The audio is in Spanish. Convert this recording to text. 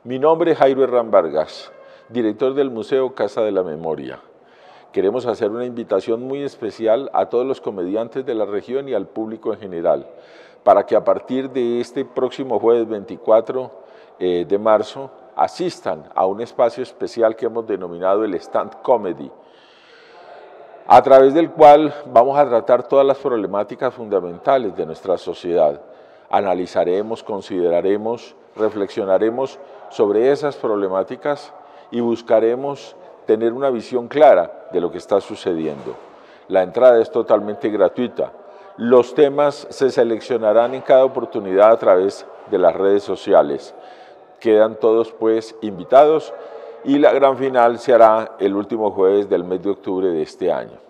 Mi nombre es Jairo Herrán Vargas, director del Museo Casa de la Memoria. Queremos hacer una invitación muy especial a todos los comediantes de la región y al público en general, para que a partir de este próximo jueves 24 de marzo asistan a un espacio especial que hemos denominado el Stand Comedy, a través del cual vamos a tratar todas las problemáticas fundamentales de nuestra sociedad. Analizaremos, consideraremos, reflexionaremos sobre esas problemáticas y buscaremos tener una visión clara de lo que está sucediendo. La entrada es totalmente gratuita. Los temas se seleccionarán en cada oportunidad a través de las redes sociales. Quedan todos pues invitados y la gran final se hará el último jueves del mes de octubre de este año.